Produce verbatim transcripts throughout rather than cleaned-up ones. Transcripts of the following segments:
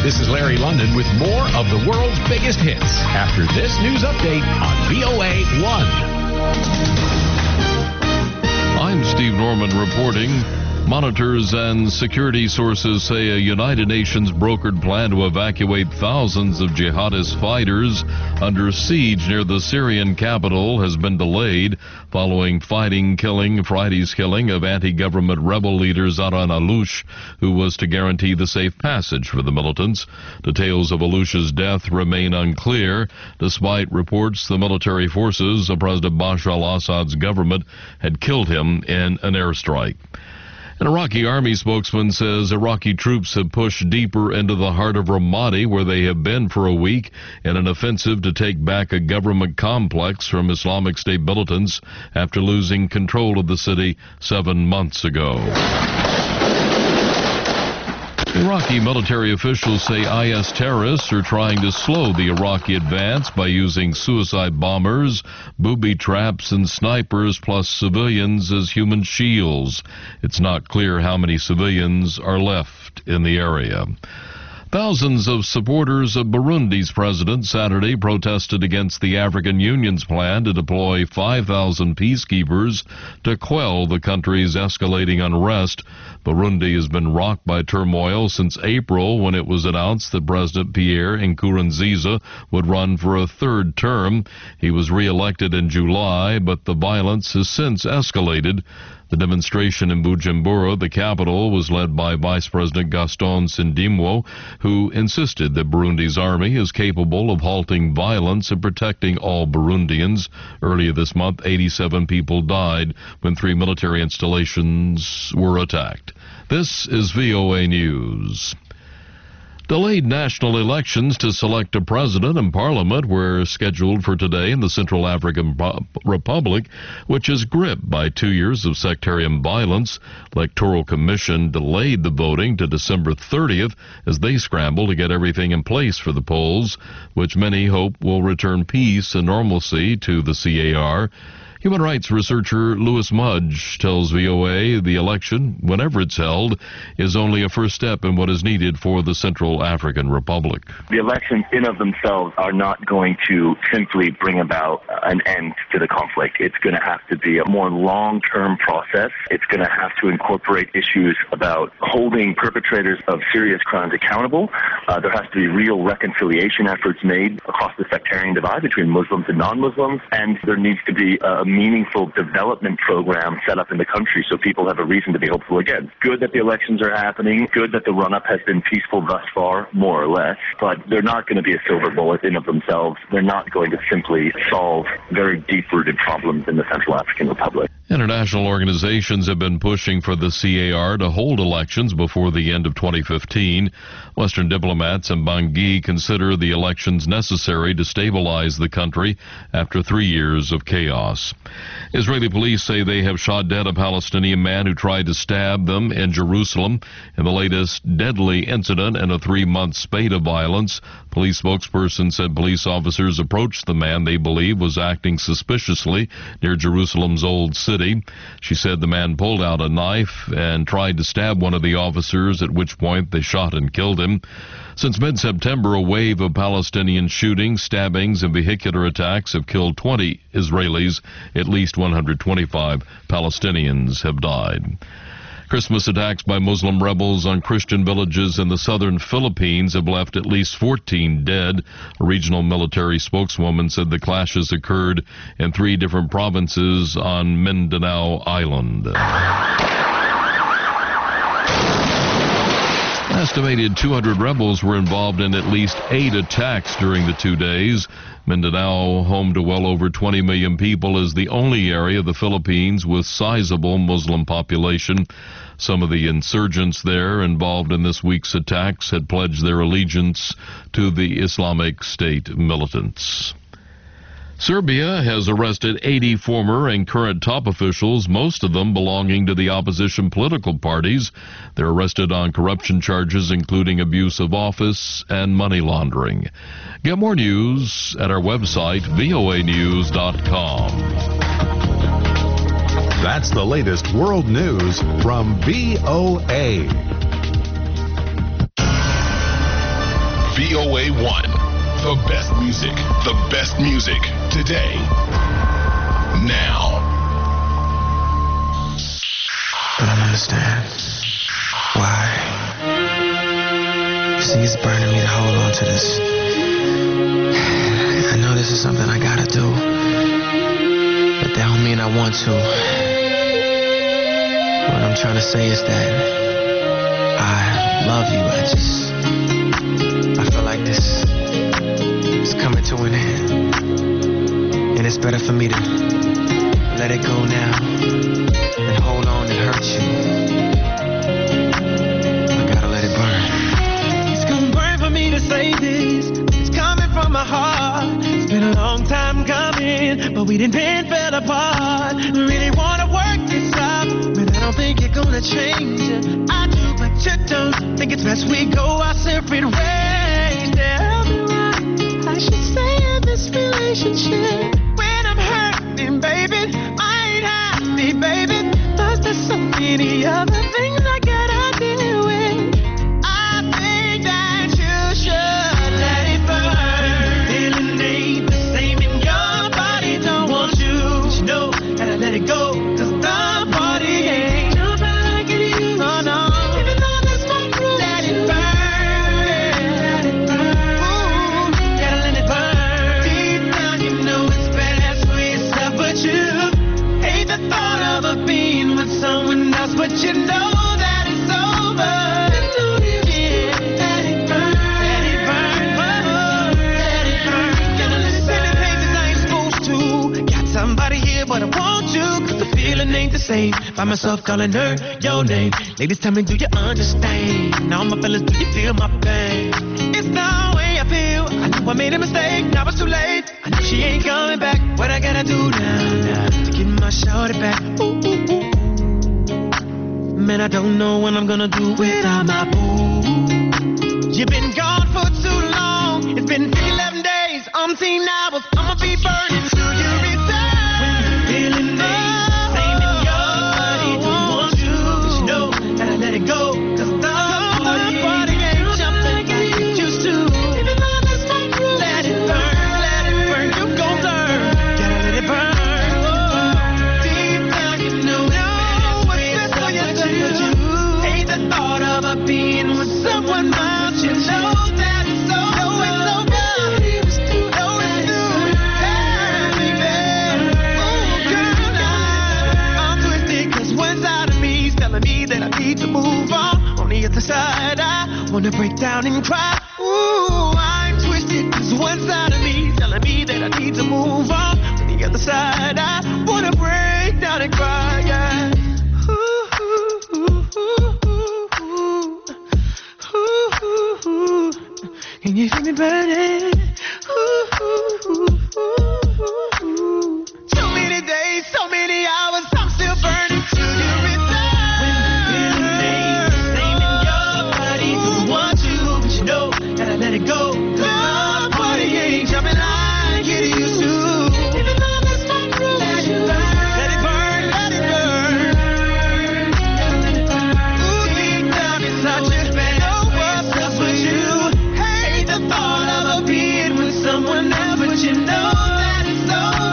This is Larry London with more of the world's biggest hits after this news update on V O A one. I'm Steve Norman reporting. Monitors and security sources say a United Nations brokered plan to evacuate thousands of jihadist fighters under siege near the Syrian capital has been delayed following fighting killing Friday's killing of anti-government rebel leader Zaran Alouche, who was to guarantee the safe passage for the militants. Details of Alouche's death remain unclear, despite reports the military forces of President Bashar al-Assad's government had killed him in an airstrike. An Iraqi army spokesman says Iraqi troops have pushed deeper into the heart of Ramadi, where they have been for a week, in an offensive to take back a government complex from Islamic State militants after losing control of the city seven months ago. Iraqi military officials say I S terrorists are trying to slow the Iraqi advance by using suicide bombers, booby traps, and snipers, plus civilians as human shields. It's not clear how many civilians are left in the area. Thousands of supporters of Burundi's president Saturday protested against the African Union's plan to deploy five thousand peacekeepers to quell the country's escalating unrest. Burundi has been rocked by turmoil since April, when it was announced that President Pierre Nkurunziza would run for a third term. He was re-elected in July, but the violence has since escalated. The demonstration in Bujumbura, the capital, was led by Vice President Gaston Sindimwo, who insisted that Burundi's army is capable of halting violence and protecting all Burundians. Earlier this month, eighty-seven people died when three military installations were attacked. This is V O A News. Delayed national elections to select a president and parliament were scheduled for today in the Central African Republic, which is gripped by two years of sectarian violence. Electoral Commission delayed the voting to December thirtieth as they scramble to get everything in place for the polls, which many hope will return peace and normalcy to the C A R. Human rights researcher Louis Mudge tells V O A the election, whenever it's held, is only a first step in what is needed for the Central African Republic. The elections in of themselves are not going to simply bring about an end to the conflict. It's going to have to be a more long-term process. It's going to have to incorporate issues about holding perpetrators of serious crimes accountable. Uh, there has to be real reconciliation efforts made across the sectarian divide between Muslims and non-Muslims, and there needs to be a meaningful development program set up in the country so people have a reason to be hopeful again. Good that the elections are happening, good that the run-up has been peaceful thus far, more or less, but they're not going to be a silver bullet in of themselves. They're not going to simply solve very deep-rooted problems in the Central African Republic. International organizations have been pushing for the C A R to hold elections before the end of twenty fifteen. Western diplomats in Bangui consider the elections necessary to stabilize the country after three years of chaos. Israeli police say they have shot dead a Palestinian man who tried to stab them in Jerusalem in the latest deadly incident in a three-month spate of violence. Police spokesperson said police officers approached the man they believe was acting suspiciously near Jerusalem's Old City. She said the man pulled out a knife and tried to stab one of the officers, at which point they shot and killed him. Since mid-September, a wave of Palestinian shootings, stabbings, and vehicular attacks have killed twenty Israelis. At least one hundred twenty-five Palestinians have died. Christmas attacks by Muslim rebels on Christian villages in the southern Philippines have left at least fourteen dead. A regional military spokeswoman said the clashes occurred in three different provinces on Mindanao Island. Estimated two hundred rebels were involved in at least eight attacks during the two days. Mindanao, home to well over twenty million people, is the only area of the Philippines with sizable Muslim population. Some of the insurgents there involved in this week's attacks had pledged their allegiance to the Islamic State militants. Serbia has arrested eighty former and current top officials, most of them belonging to the opposition political parties. They're arrested on corruption charges, including abuse of office and money laundering. Get more news at our website, V O A news dot com. That's the latest world news from V O A. V O A one. The best music. The best music. Today. Now. I don't understand. Why? You see, it's burning me to hold on to this. I know this is something I gotta do. But that don't mean I want to. What I'm trying to say is that I love you. I just, I feel like this is coming to an end. And it's better for me to let it go now than hold on and hurt you. I gotta let it burn. It's gonna burn for me to say this. It's coming from my heart. It's been a long time coming, but we didn't been fell apart. Really wanna work this out, but I don't think you're gonna change it. I do, but you don't. Think it's best we go our separate ways. Tell me what I should say in this relationship. When I'm hurting, baby, I ain't happy, baby. Cause there's so many other things I gotta deal with. I think that you should let it burn. Feeling ain't the same in your body. Don't want you, but you know, gotta let it go. Cause the party ain't jumping like it used to. Oh no, even though that's my truth. Let it burn, let it burn. Ooh, gotta let it burn. Deep down you know it's best for yourself, but you hate the thought of a being with someone else, but you know that it's over. Yeah, let it burn, let it burn, oh, let it burn. Gonna listen to places I ain't supposed to. Got somebody here, but I want you, cause the feeling ain't the same. Find myself calling her your name. Ladies, tell me, do you understand? Now my fellas, do you feel my pain? It's the way I feel. I know I made a mistake, now it's too late. I know she ain't coming back. What I gotta do now, now to get my shorty back? Ooh, ooh, ooh, ooh. Man, I don't know what I'm gonna do without my boo. You've been gone for too long. It's been eleven days, umpteen hours. I'ma be burning till you return. When the feeling ain't the same in your body, don't want you, but you know, gotta let it go. Cause the party ain't jumping like it used to. Even though that's my truth. Let it burn, let it burn. You gon' learn. Gotta let it burn. Deep down you know what's best for you. Hate the thought of a being with someone else. You know that it's over. Know it's over. Know it's through. Hey, baby. Oh, girl, now I'm twisted, cause one side of me is telling me that I need to move on. On the other side, I wanna break down and cry. Ooh, I'm twisted, cause one side of me is telling me that I need to move on. On the other side, I wanna break down and cry, yeah. Can you feel me burning? Ooh, ooh, ooh, ooh, ooh. So many days, so many hours, I'm still burning till you return. When the feeling ain't the same in your body, don't want you, but you know, gotta let it go. Cause the party ain't jumping like it used to. Even though that's my truth. Let it burn, let it burn, let it burn. Ooh, deep down inside you, know what's up with you. The thought of a being with someone else, but you know that it's over.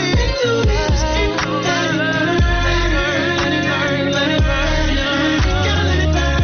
Let it burn, let it burn, let it burn, gotta let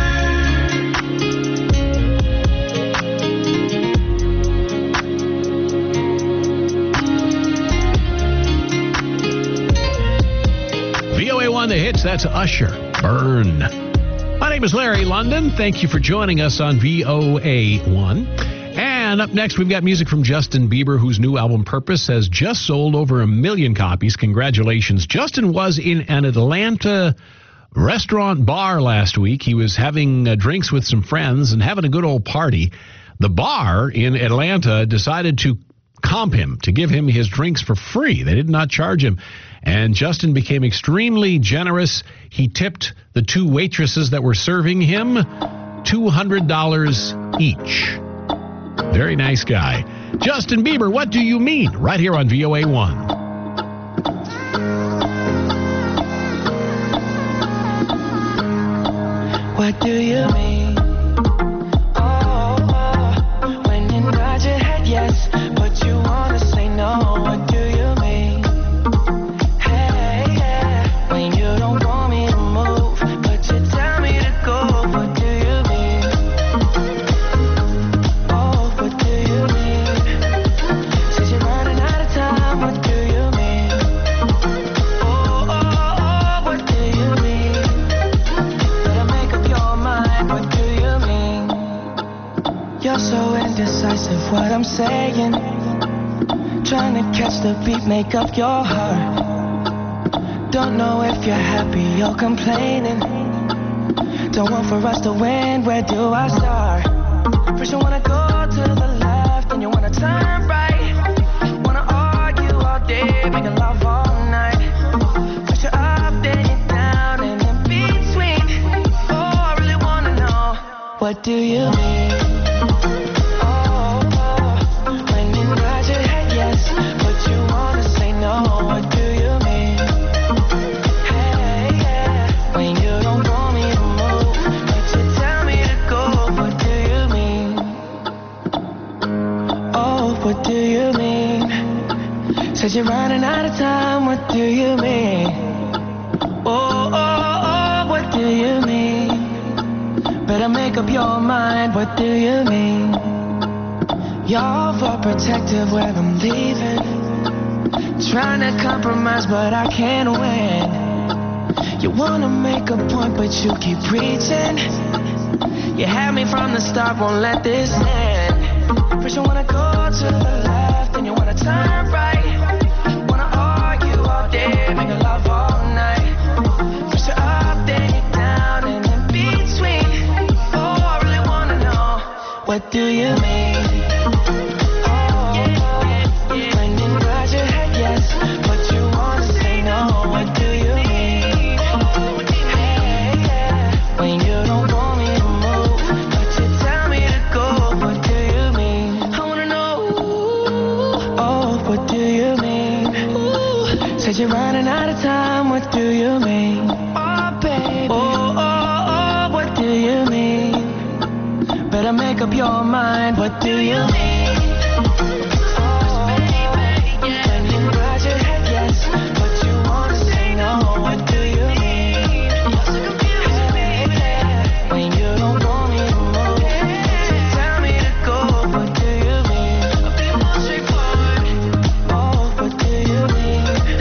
V O A one The Hits, that's Usher, Burn. My name is Larry London. Thank you for joining us on V O A one. And up next, we've got music from Justin Bieber, whose new album, Purpose, has just sold over a million copies. Congratulations. Justin was in an Atlanta restaurant bar last week. He was having uh, drinks with some friends and having a good old party. The bar in Atlanta decided to comp him, to give him his drinks for free. They did not charge him. And Justin became extremely generous. He tipped the two waitresses that were serving him two hundred dollars each. Very nice guy. Justin Bieber, What Do You Mean? Right here on V O A one. What do you mean? Oh, oh, when You're so indecisive, what I'm saying. Trying to catch the beat, make up your heart. Don't know if you're happy or complaining. Don't want for us to win, where do I start? First you wanna go to the left, then you wanna turn right. Wanna argue all day, making love all night. First you're up, then you're down, and in between. Oh, I really wanna know, what do you mean? Said you're running out of time, what do you mean? Oh, oh, oh, what do you mean? Better make up your mind, what do you mean? You're overprotective when I'm leaving. Trying to compromise, but I can't win. You wanna make a point, but you keep preaching. You had me from the start, won't let this end. First you wanna go to the left, then you wanna turn right. Making love all night. First you're up, then you're down, and in between. Oh, I really wanna know, what do you mean? Oh, when you nod your head yes, but you wanna say no, what do you mean? Hey, yeah, when you don't want me to move, but you tell me to go, what do you mean? I wanna know, oh, what do you mean? Said you're running out of time, what do you mean? Oh, baby. Oh, oh, oh, what do you mean? Better make up your mind, what do you mean? Oh, baby, yeah. When you nod your head yes, but you wanna say no, what do you mean? You're so confused, baby. When you don't want me to move, you tell me to go, what do you mean? I'll be more straightforward. Oh, what do you mean?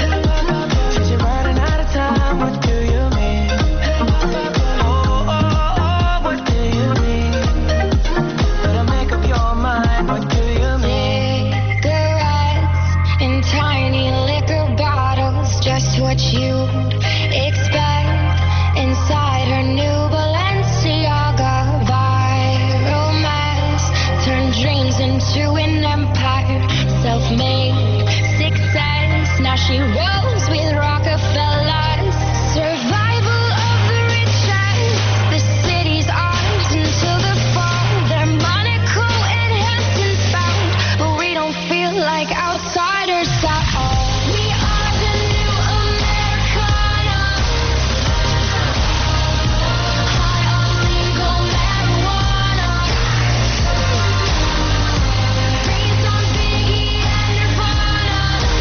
What do you mean? Oh, oh, oh, what do you mean? Better make up your mind, what do you mean? Cigarettes in tiny liquor bottles, just what you'd expect inside her new Balenciaga. Viral mass turned dreams into an empire, self-made success. Now she rolls with Rockefeller. Survival of the richest, the city's ours until the fall. They're Monaco and Hamptons bound, but we don't feel like outsiders at all. We are the new Americana, high on legal marijuana, raised on Biggie and Nirvana.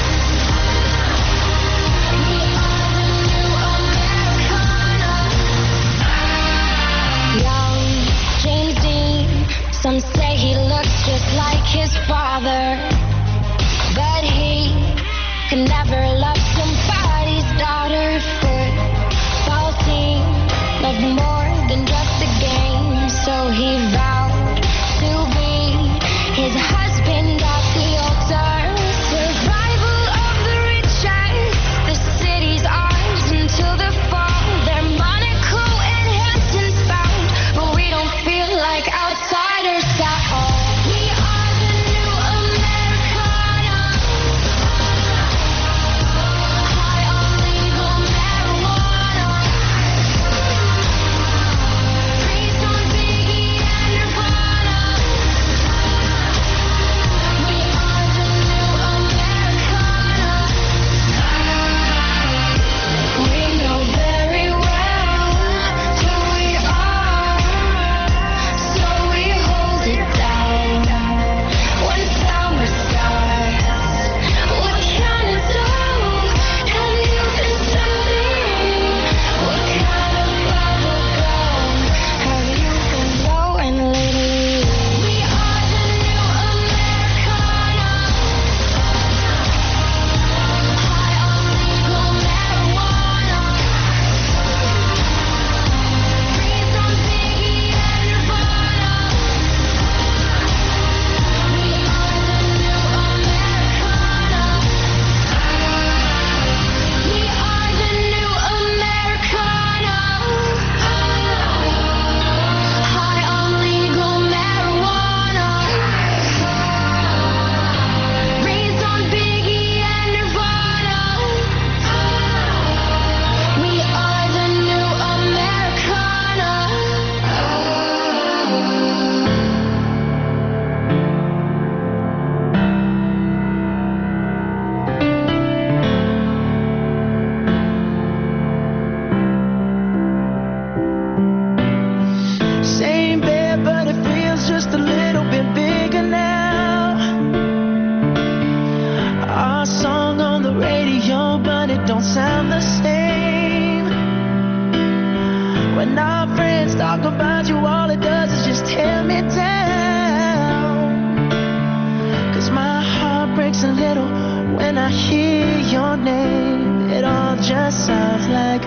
We are the new Americana. Young James Dean, some say he looks just like his father, but he could never love somebody's daughter. Football team loved more than just a game, so he vowed to be his husband at the altar. Survival of the richest, the city's ours until the fall. They're Monaco and Hamptons bound, but we don't feel like outsiders at all. We are the new Americana, high on legal marijuana, just sounds like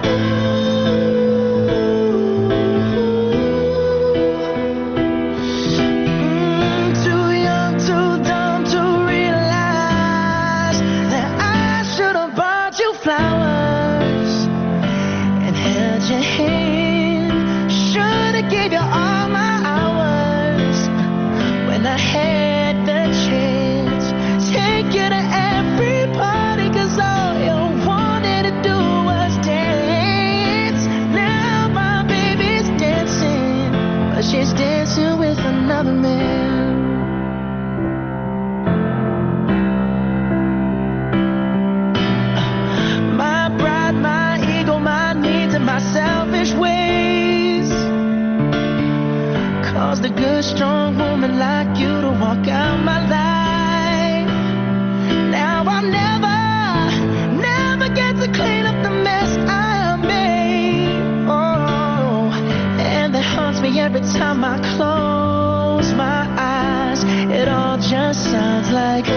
a good, strong woman like you to walk out my life. Now I'll never, never get to clean up the mess I made. Oh, and that haunts me every time I close my eyes. It all just sounds like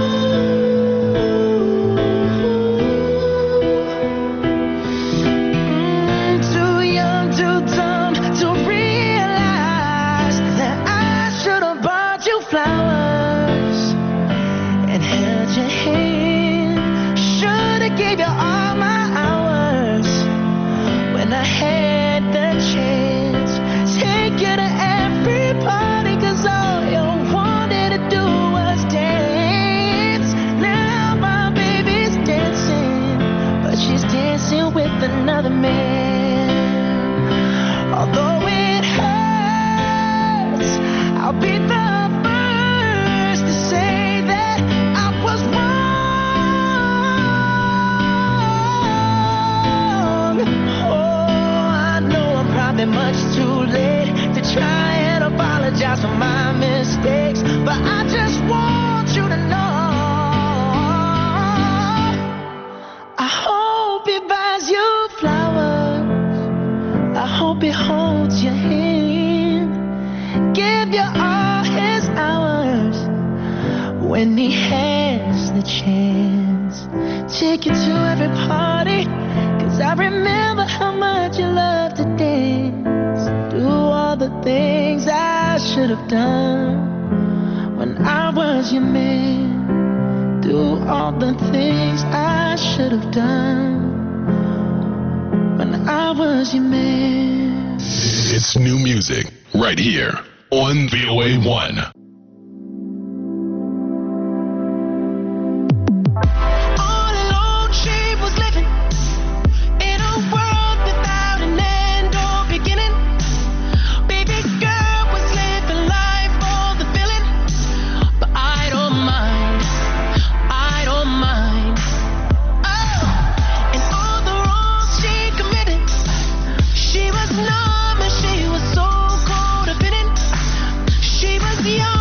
gave you all my hours when I had the chance. Take you to every party, cause all you wanted to do was dance. Now my baby's dancing, but she's dancing with another man. Although it hurts, I'll be the first to say that I was wrong. Much too late to try and apologize for my mistakes, but I just want you to know I hope he buys you flowers, I hope he holds your hand, give you all his hours when he has the chance. Take you to every party, cause I remember how much you loved to dance. Do all the things I should have done when I was your man. Do all the things I should have done when I was your man. It's new music right here on V O A one. Young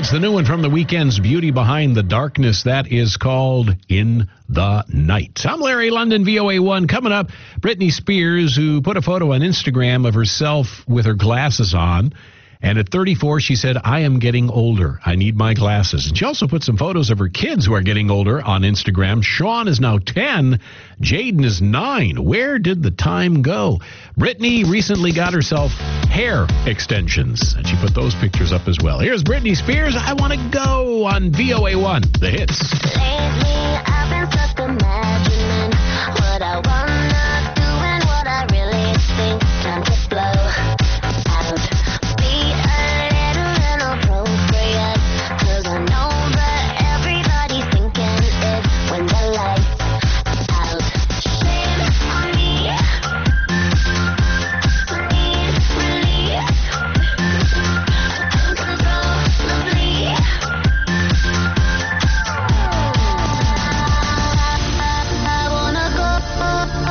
It's the new one from The Weeknd's Beauty Behind the Darkness. That is called In the Night. I'm Larry London, V O A one. Coming up, Britney Spears, who put a photo on Instagram of herself with her glasses on. And at thirty-four, she said, I am getting older. I need my glasses. And she also put some photos of her kids who are getting older on Instagram. Sean is now ten. Jaden is nine. Where did the time go? Britney recently got herself hair extensions, and she put those pictures up as well. Here's Britney Spears, I Want to Go, on V O A one, The Hits. Lately, I've been stuck imagining what I wanna do and what I really think. Time to blow out. Be a little inappropriate, 'cause I know that everybody's thinking it when the lights out. Shame on me. Need relief. Uncontrollably. I wanna go.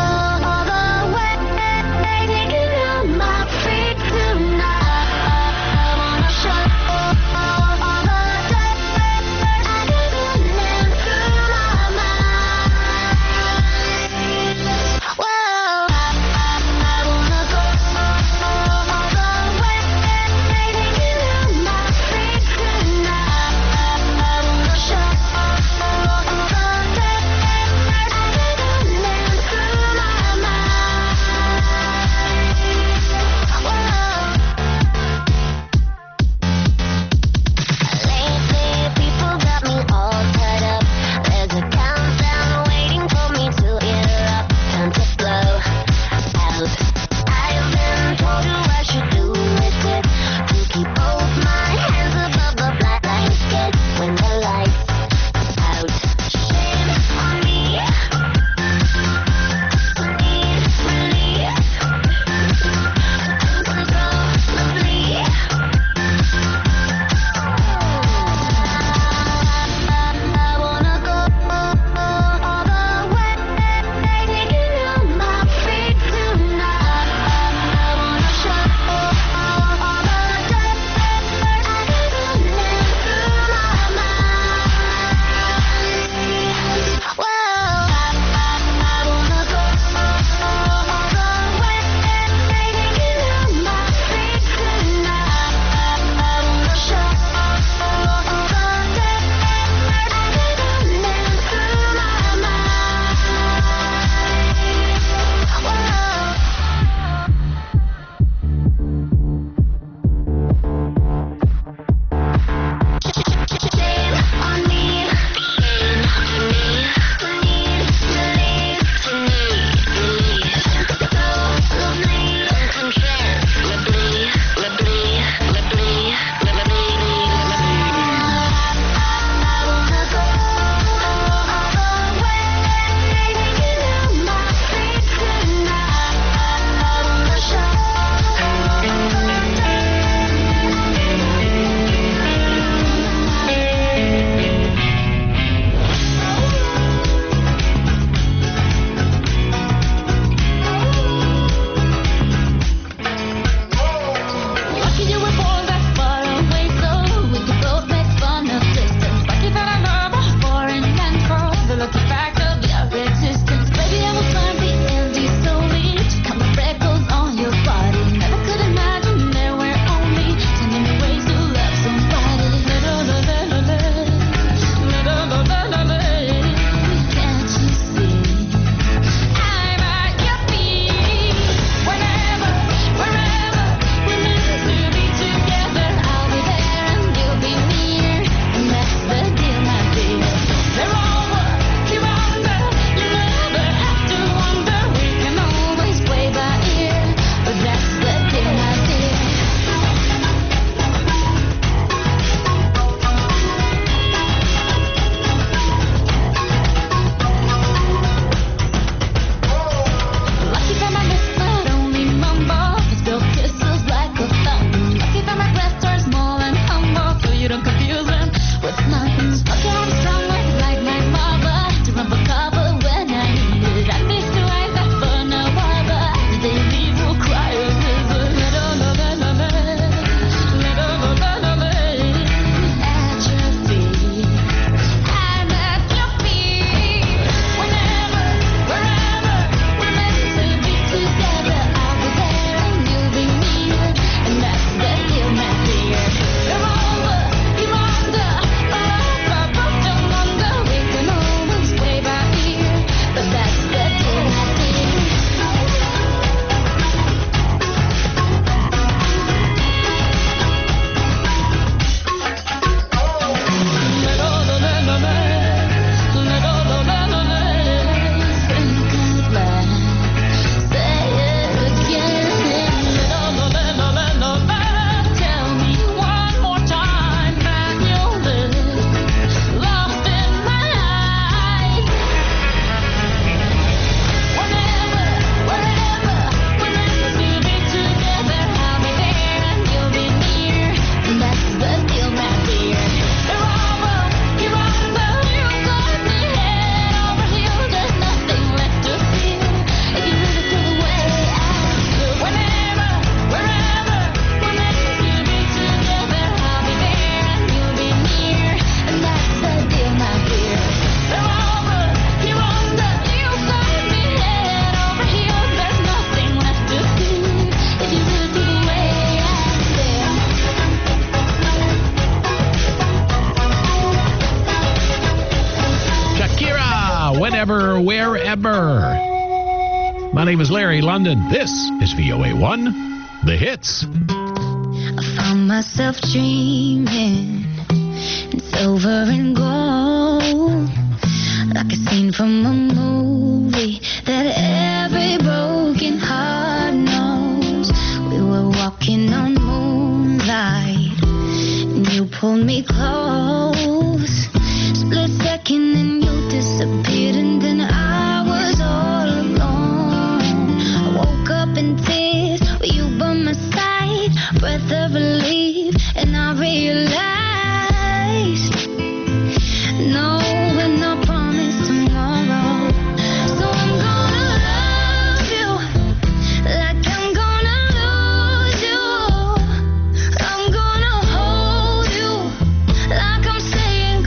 September. My name is Larry London. This is V O A one, The Hits. I found myself dreaming in silver and gold, like a scene from a movie that every broken heart knows. We were walking on moonlight, and you pulled me close. Split second and you disappeared, and then I was all alone. I woke up in tears with you by my side, breath of relief, and I realized no, we're not promised tomorrow. So I'm gonna love you like I'm gonna lose you. I'm gonna hold you like I'm saying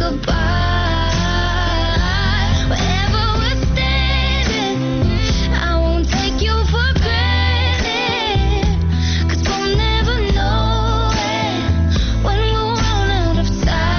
goodbye. Wherever we're standing, I won't take you for granted, 'cause we'll never know it when we're run out of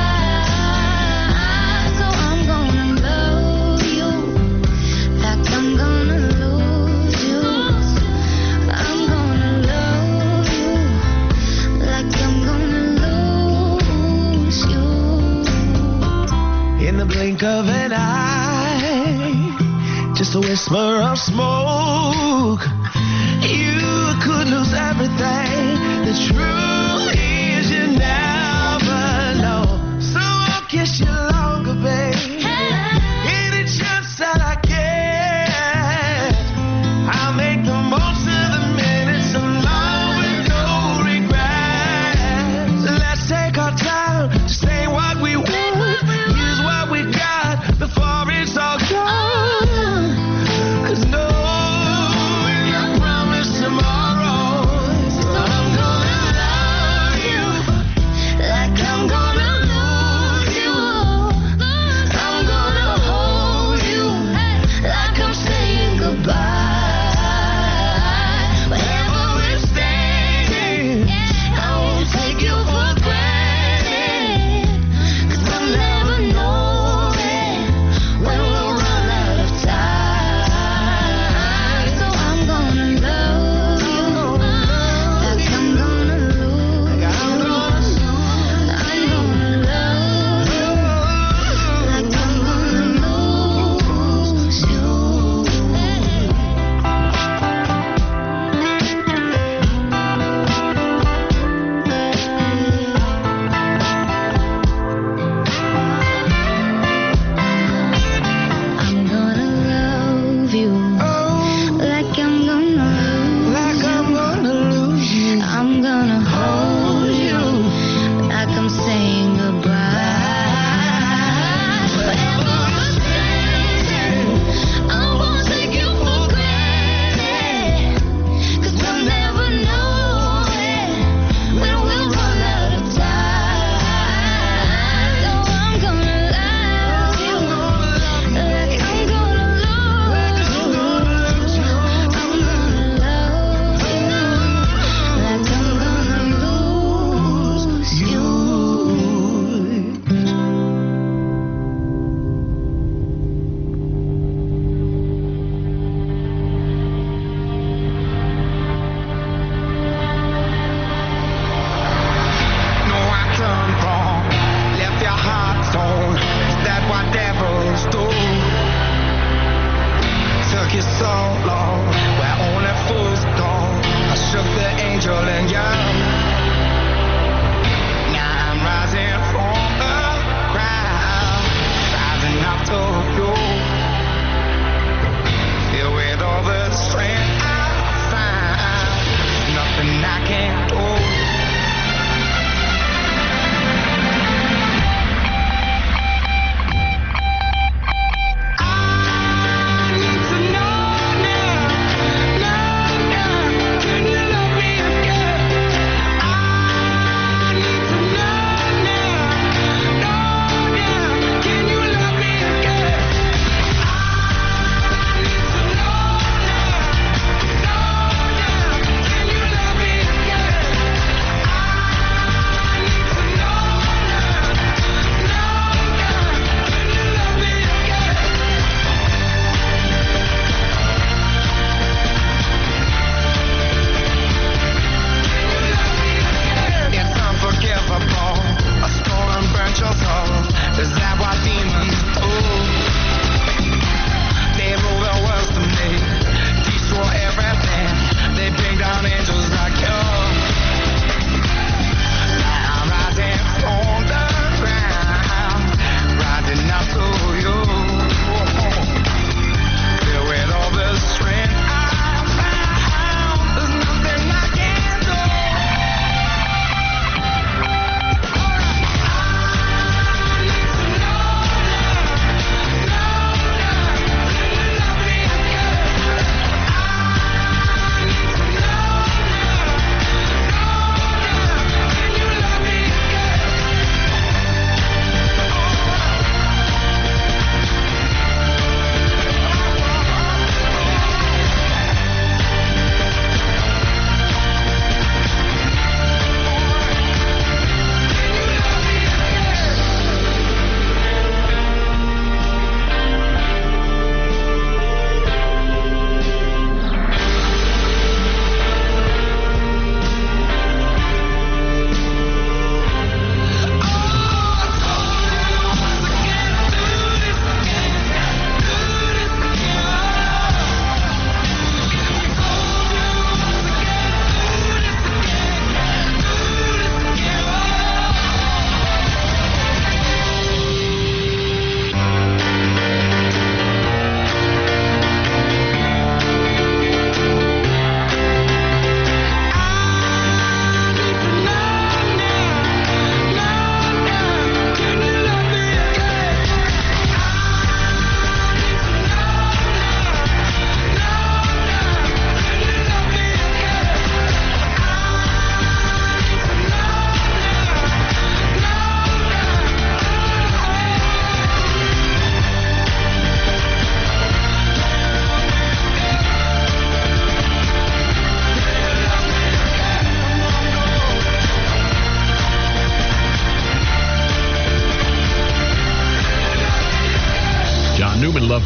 time. So I'm gonna love you like I'm gonna lose you. I'm gonna love you like I'm gonna lose you. In the blink of an eye, just a whisper of smoke, you could lose everything. The truth is you never know. So I'll kiss you longer, babe. Any chance that I get, I'll make the most of the minutes alone with no regrets. Let's take our time to say what we want, use what we got before it's all gone. 'Cause no, we're not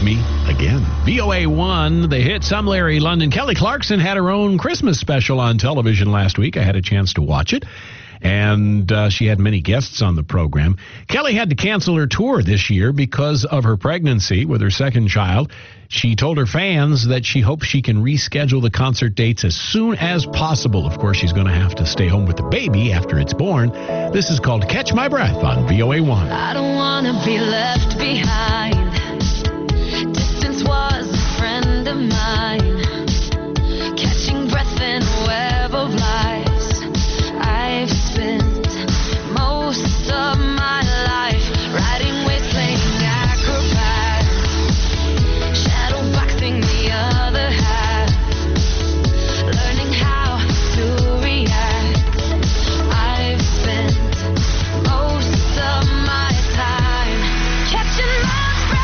me again. V O A one, the hits. I'm Larry London. Kelly Clarkson had her own Christmas special on television last week. I had a chance to watch it. And uh, she had many guests on the program. Kelly had to cancel her tour this year because of her pregnancy with her second child. She told her fans that she hopes she can reschedule the concert dates as soon as possible. Of course, she's going to have to stay home with the baby after it's born. This is called Catch My Breath on V O A one. I don't want to be left behind. Distance was a friend of mine. Catching breath in a web of lies. I've spent most of my life riding waves, playing acrobat, shadow boxing the other half, learning how to react. I've spent most of my time catching my breath.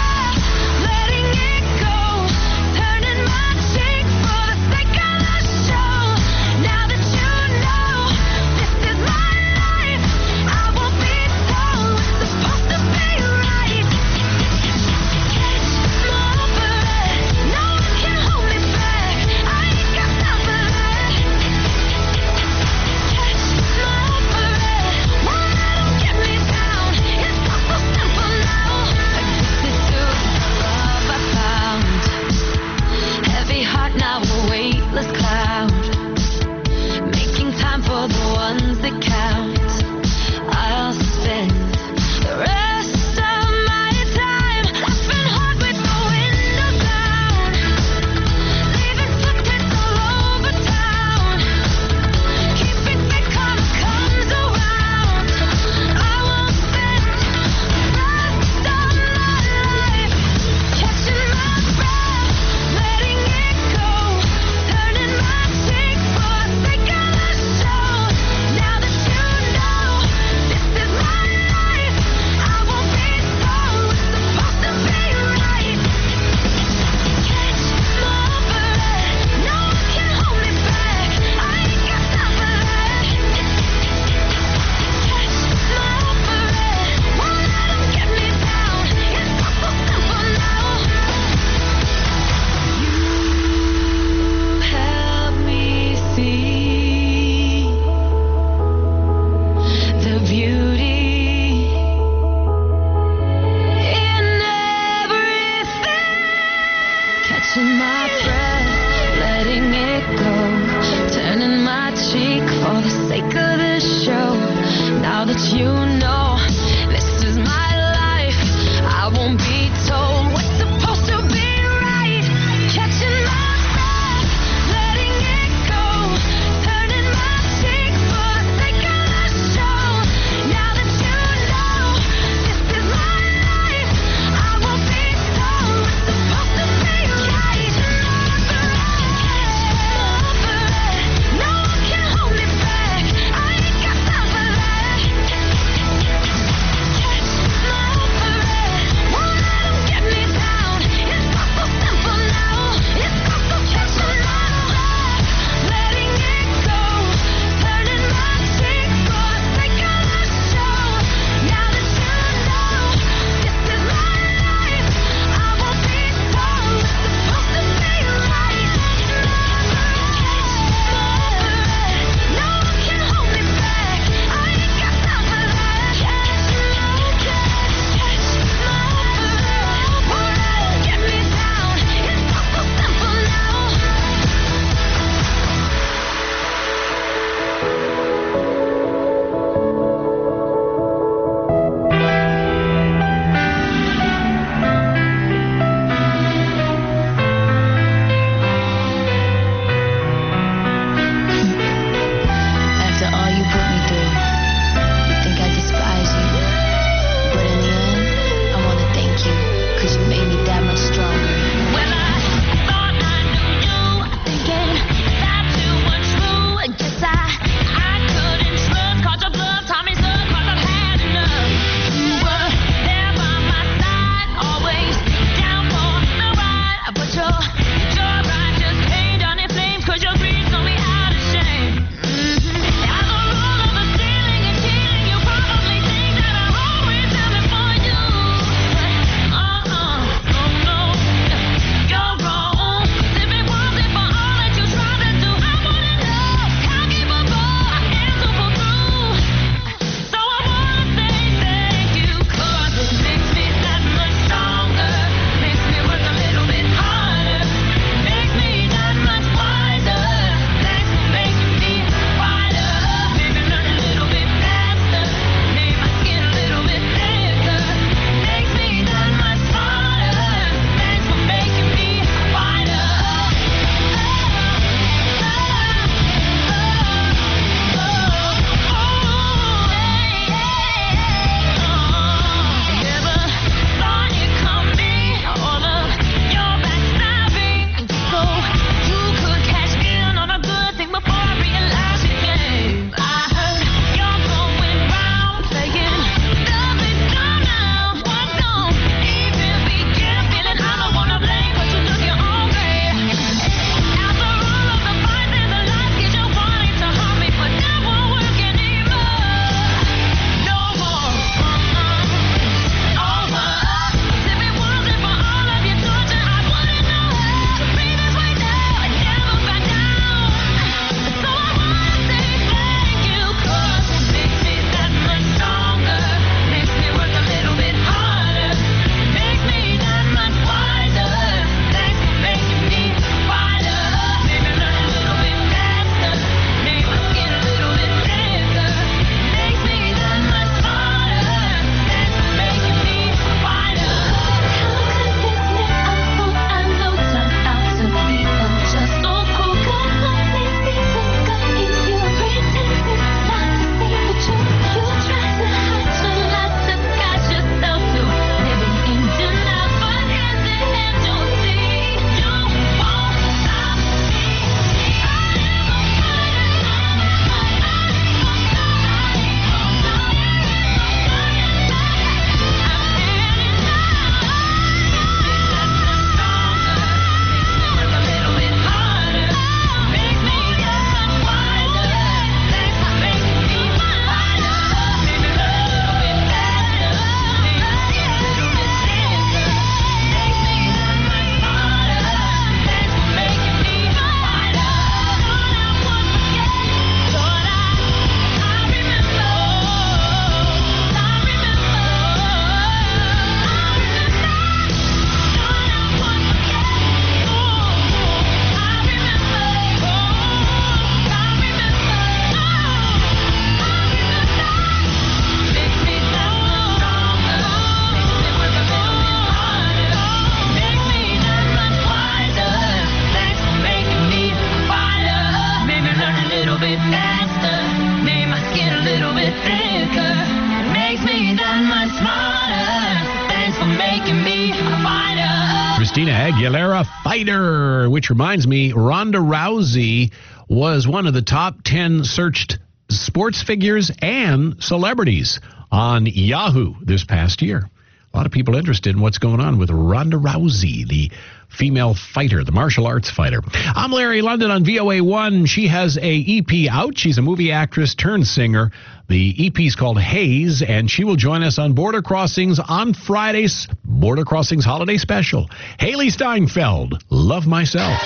Aguilera Fighter, which reminds me, Ronda Rousey was one of the top ten searched sports figures and celebrities on Yahoo this past year. A lot of people interested in what's going on with Ronda Rousey, the female fighter, the martial arts fighter. I'm Larry London on V O A one. She has a E P out. She's a movie actress turned singer. The E P is called Haze, and she will join us on Border Crossings on Friday's Border Crossings Holiday Special. Haley Steinfeld, Love Myself.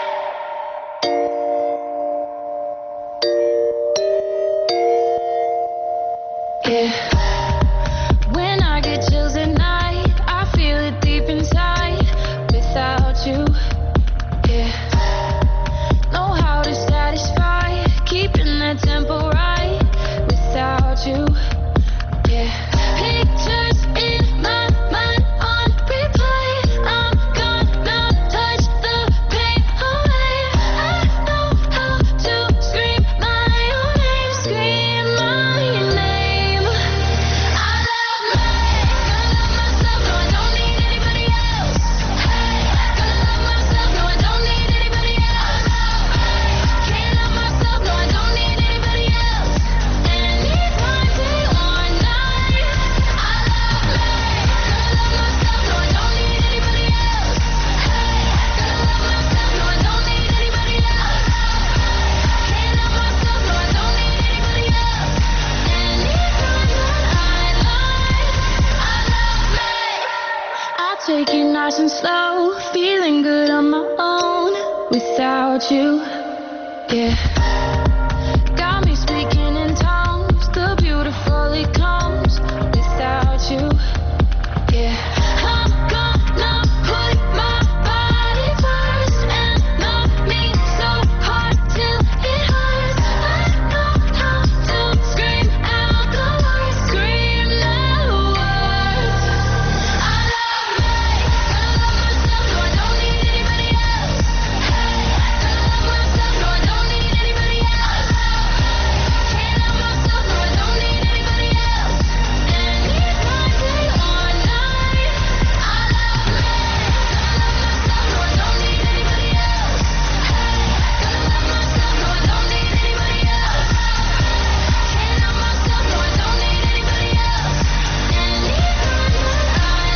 Yeah. When I get chills at night, I feel it deep inside. Without you, yeah. Know how to satisfy, keeping that tempo right. Without you, yeah. Pictures in my mind on replay. I'm gonna touch the pain away. I know how to scream my own name, scream my name. I love me, gonna love myself, no I don't need anybody else. Hey, gonna love myself, no I don't need anybody else. Can't love myself, no I don't need anybody else. Anytime, day or night. I love me, gonna love myself, no I don't need anybody else. Hey, gonna love myself, no I don't need anybody else. Can't love myself, no I don't need anybody else. Anytime that I lie, I love me. I take it nice and slow, feeling good on my own without you, yeah. Got me speaking in tongues, the beautiful it comes without you, yeah. I'm gonna put my body first and love me so hard till it hurts. I know how to scream out the words, scream the words. I love me, gonna love myself, no I don't need anybody else. Hey, gonna love myself, no I don't need anybody else. Can't love myself, no I don't need anybody else. Anytime, day or night. I love me, gonna love myself, no I don't need anybody else. Hey, gonna love myself, no I don't need anybody else. Can't love myself, no I don't need anybody else. Anytime that I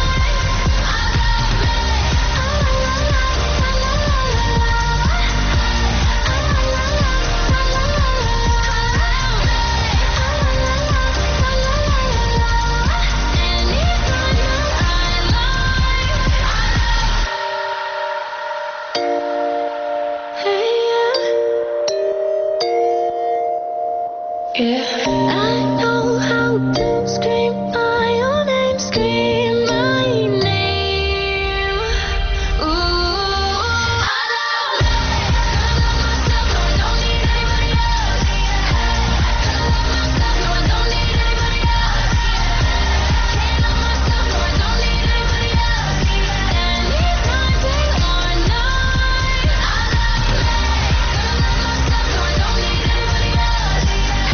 yeah, I know how to scream my own name, scream my name. Ooh, I love me, gonna love myself, no I don't need anybody else. Gonna love myself, no I don't need anybody else. Can't love myself, no I don't need anybody else. Anytime, day or night. I love me, gonna love myself, no I don't need anybody else.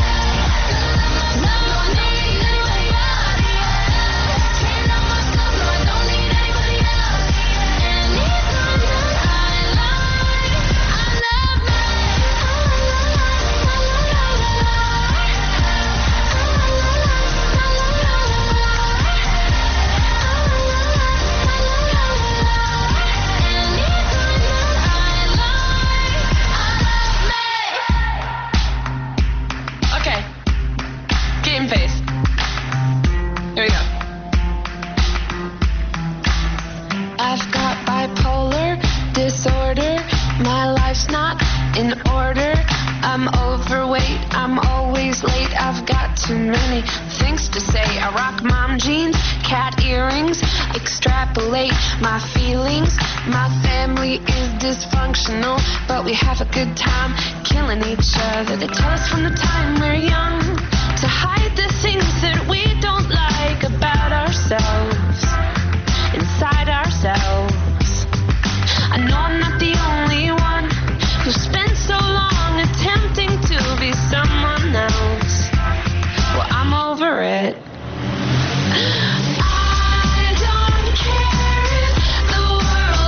Okay. Game face. Here we go. I've got bipolar disorder. My life's not in order. I'm overweight. I'm always late. I've got too many things to say. I rock mom jeans, cat earrings. Extrapolate my feelings. My family is dysfunctional, but we have a good time killing each other. They tell us from the time we're young to hide the things that we don't like about ourselves, inside ourselves. I know I'm not the only one who spent so long attempting to be someone else. Well, I'm over it. I don't care if the world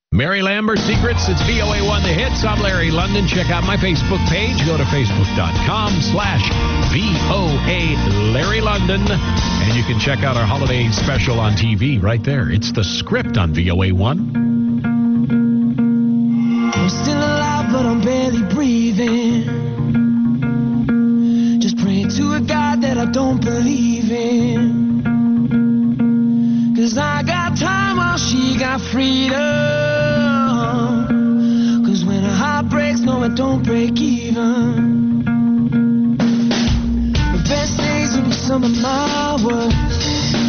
Mary Lambert Secrets. It's V O A one The Hits. I'm Larry London. Check out my Facebook page. Go to facebook.com slash VOA Larry London. And you can check out our holiday special on T V right there. It's The Script on V O A one. I'm still alive, but I'm barely breathing. Just praying to a God that I don't believe in. Cause I got time while she got freedom. Cause when a heart breaks, no, it don't break even. The best days will be some of my worst.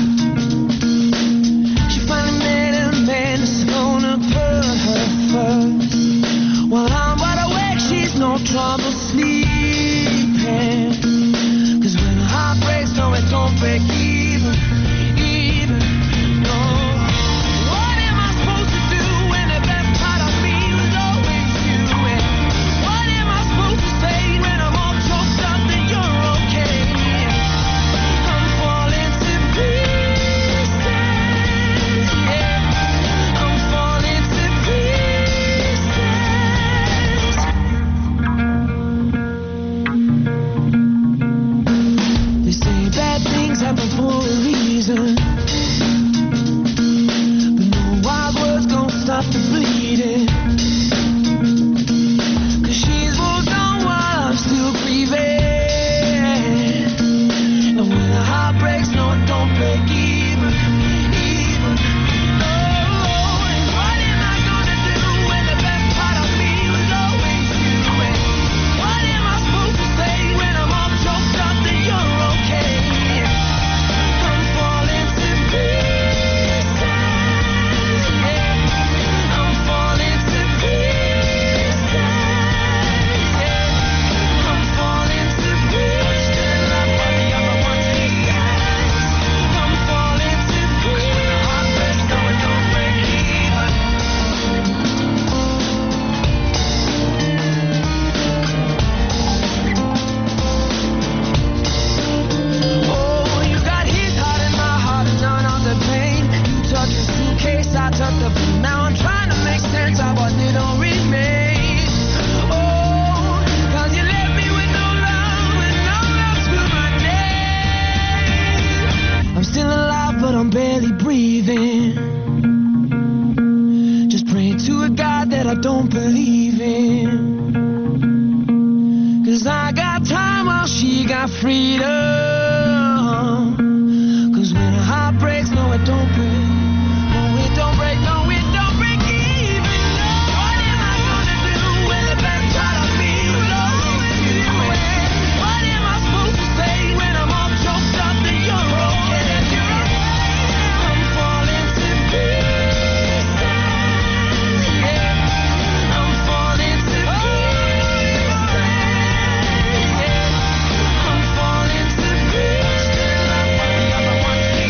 She finally met a man that's gonna put her first. While I'm wide awake, she's no trouble sleeping. Cause when a heart breaks, no, it don't break even, even, no. What am I supposed to do when the best part of me was always you? And what am I supposed to say when I'm all choked up that you're okay? I'm falling to pieces, yeah. I'm falling to pieces. They say bad things happen for a reason, but no wild words gon' stop the bleeding. Cause she's moved on while I'm still grieving. And when a heart breaks, no, it don't break even, even. No, and what am I gonna do when the best part of me was always you? And what am I supposed to say when I'm all choked up that you're okay? I'm falling to pieces, yeah. I'm falling to pieces, yeah. I'm falling to pieces. I'm falling to pieces. When the heart breaks, no, it don't break even. Oh, you got his heart and my heart and none of the pain. You took your suitcase, I took the blue. Now I'm trying to make sense of what little remains. Oh, cause you left me with no love and no love to my name. I'm still alive, but I'm barely breathing. Just praying to a God that I don't believe in. Cause I got time while she got freedom. Cause when a heart breaks, no, it don't break. No, it don't break, no, it don't break even. No. What am I gonna do when the best part of me was always you? And what am I supposed to say when I'm all choked up that you're okay? I'm falling to pieces, yeah. I'm falling to pieces, yeah. I'm falling to pieces. I'm falling to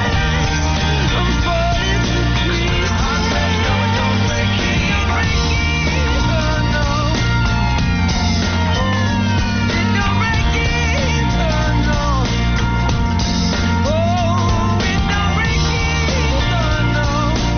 pieces. No, it don't break even. No, it don't break even. No, oh, it don't break even. No.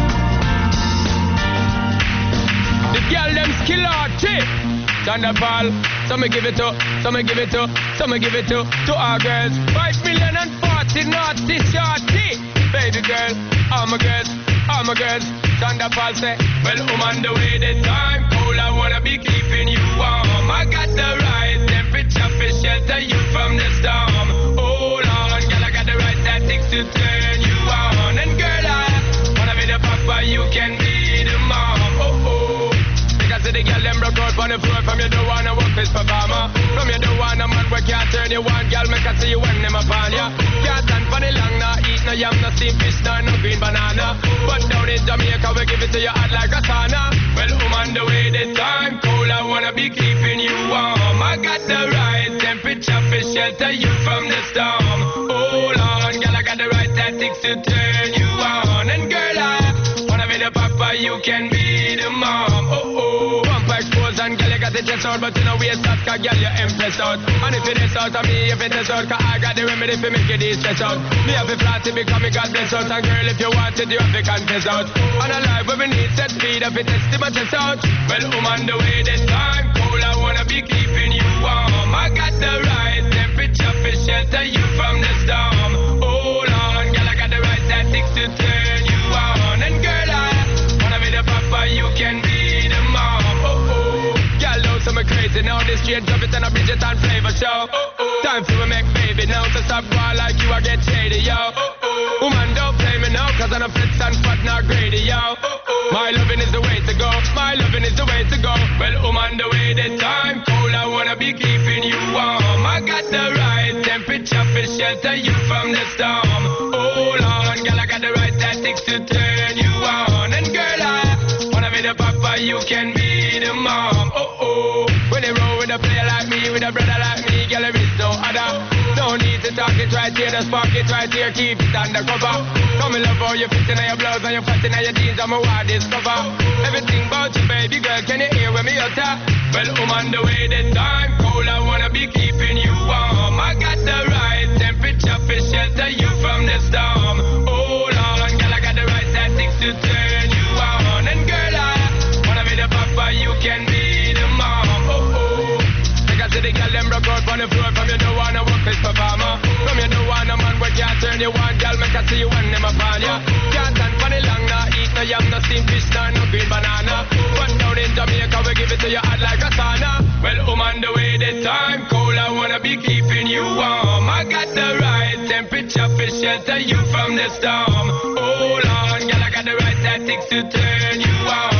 The girl them skill out, chick. Thunderball, some me give it to, some me give it to, some me give it to, to our girls. Five million and forty naughty shorty. Baby girl, all my girls, all my girls. Thunderball say, well, I'm on the way, the time cold, I wanna be keeping you warm. I got the right temperature for shelter you from the storm. Hold on, girl, I got the right tactics to turn you on. And girl, I wanna be the papa, you can be the mom. Oh, oh. Because the girl them broke out on the floor. From you don't wanna work this performer. From you don't wanna man where can't turn you on. Girl, make I see you when them upon ya. Can't stand for the long, nah. Eat no yam, no steamed fish, nah, no green banana. But down in Jamaica, we give it to you hot like a sauna. Well, I'm on the way, the time cold, I wanna be keeping you warm. I got the right temperature for shelter you from the storm. Hold on, girl, I got the right tactics to turn you on. And girl, I wanna be the papa, you can be the mom. Oh, oh. Pump expose and girl, you got the chest stress out, but you know we start, cause girl, you impress out. And if it is out of me, if it is out, cause I got the remedy for make it stress out. Me have a flat to become a God bless out. And girl, if you want it, you have to confess out. And a life where we need set speed, if it is to my test out. Well, I'm on the way this time, cold, I wanna be keeping you warm. I got the right temperature for shelter you from the storm. Hold on, girl, I got the right tactics to turn you on. And girl, I wanna be the papa, you can be the mom. Oh, oh. Girl, know some crazy now, this straight drop it and a Bridget and flavor show. Oh, oh. Time for a make baby now, to stop going like you, I get shady, yo. Oh, oh. Woman, don't play me now, cause I'm a fits and fat, not greedy, yo. Oh, oh. My loving is the way to go, my loving is the way to go. Well, I'm on the way, the time cold, I wanna be keeping you warm. I got the right temperature for shelter you from the storm. Hold on, girl, I got the right tactics to turn you on. And girl, I wanna be the papa, you can be the mom. Oh, oh. When they roll with a player like me, with a brother like me, girl, there is no other. No need to talk it right here, just park it right here, keep it undercover. Come and love how you fit in your blouse and your fat in your jeans, I'm a wild discover. Everything about you, baby girl, can you hear when me utter? Well, I'm on the way, the time cold, I wanna be keeping you warm. I got the right temperature for shelter you from the storm. Hold on, girl, I got the right tactics to turn you on. And girl, I wanna be the papa, you can be the mom. Oh, oh. Take us to the girl, them broke out on the floor. From you don't wanna work this performer. From you don't wanna man where can't turn you on. Girl, make I see you when them upon ya. Can't stand for the long, nah. Eat no yam, no steamed fish, nah, no green banana. But down in Jamaica, we give it to you hot like a sauna. Well, I'm on the way, the time cold, I wanna be keeping you warm. I got the right temperature for shelter you from the storm. Hold on, girl, I got the right tactics to turn you on.